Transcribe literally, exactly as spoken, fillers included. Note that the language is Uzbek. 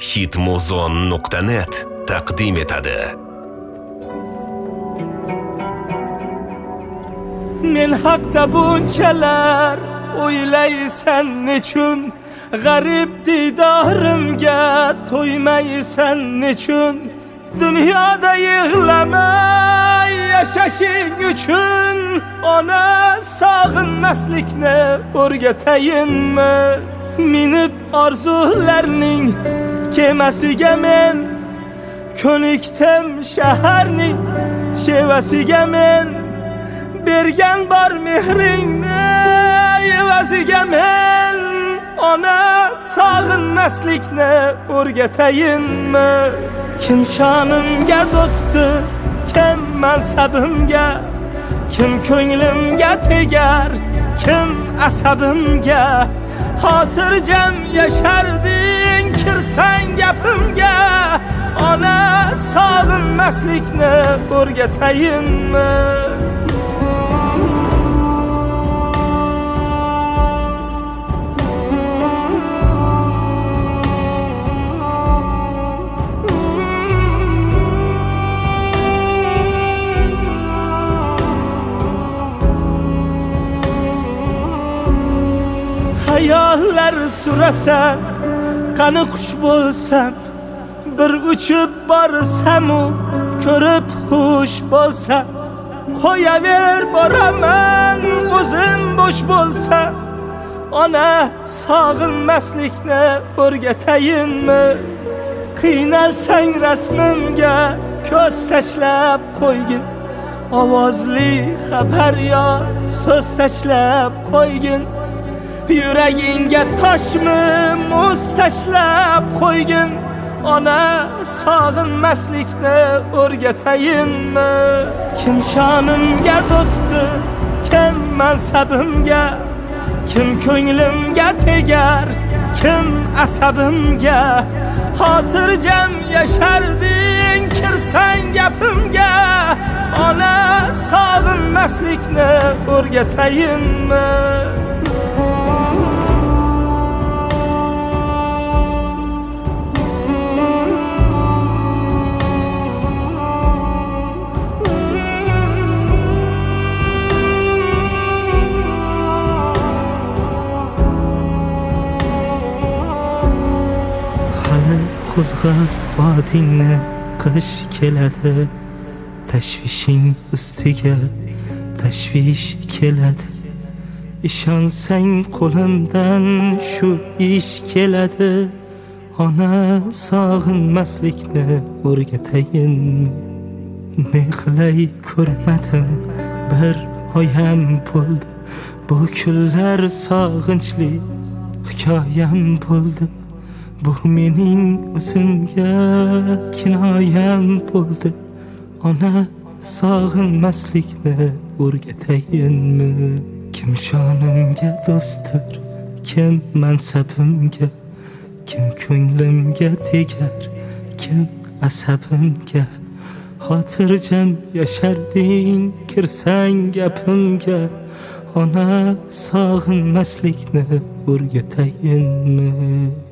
hitmuzon nuqta net taqdim etadi. Men haqda bunchalar o'ylaysan nechun, g'arib didorimga to'ymaysan nechun, dunyoda yig'lamay yashashing uchun ona sog'inmaslikni o'rgatayinmi? Minib orzularning kemasiga men ko'nikdim, shaharning shevasiga men bergan bor mehringni evaziga men ona sog'inmaslikni o'rgatayinmi? Kim shonimga do'stdir, kim mansabimga, kim ko'nglimga tegar, kim asabimga, xotirjam yasharding kirsang gapimga, ona sog'inmaslikni o'rgatayinmi? Hayallar surasan, qani qush bo'lsam, bir uchib borsam u ko'rib xush bo'lsam, qo'yaver boraman o'zim bo'sh bo'lsam, ona sog'inmaslikni o'rgatayinmi? Qiynalsang rasmimga ko'z tashlab qo'ygin, ovozli xabar yo so'z tashlab qo'ygin, yuragingga toshmi muz tashlab qo'ygin, ona sog'inmaslikni o'rgatayinmi? Kim shonimga do'stdir, kim mansabimga, kim ko'nglimga tegar, kim asabimga, xotirjam yasharding kirsang gapimga, ona sog'inmaslikni o'rgatayinmi? Qo'zg'ab botingni qish keladi, tashvishing ustiga tashvish keladi, ishonsang qo'limdan shu ish keladi, ona sog'inmaslikni o'rgatayinmi? Ne qilay ko'rmadim, bir oyam bo'ldi, bu kunlar sog'inchli hikoyam bo'ldi, bu mening o'zimga kinoyam bo'ldi, ona sog'inmaslikni o'rgatayinmi? Kim shonimga do'stdir, kim mansabimga, kim ko'nglimga tegar, kim asabimga, xotirjam yasharding kirsang gapimga, ona sog'inmaslikni o'rgatayinmi?